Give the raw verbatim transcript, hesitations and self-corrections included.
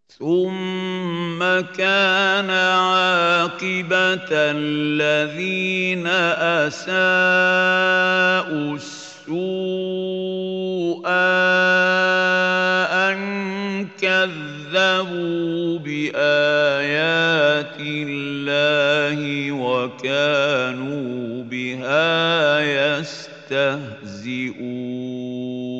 ثم كان عاقبة الذين أساءوا السوء أن كذبوا بآيات الله وكانوا بها يستهزئون.